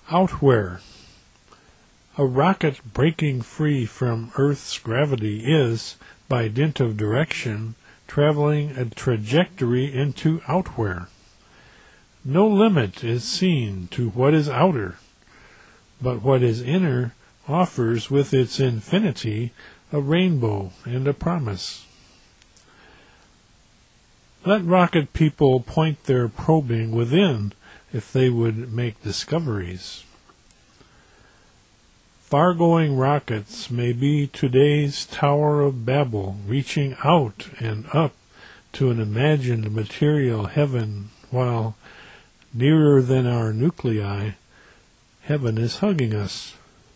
Outwhere. A rocket breaking free from Earth's gravity is, by dint of direction, traveling a trajectory into outwhere. No limit is seen to what is outer, but what is inner offers with its infinity a rainbow and a promise. Let rocket people point their probing within if they would make discoveries. Far-going rockets may be today's Tower of Babel, reaching out and up to an imagined material heaven, while, nearer than our nuclei, heaven is hugging us.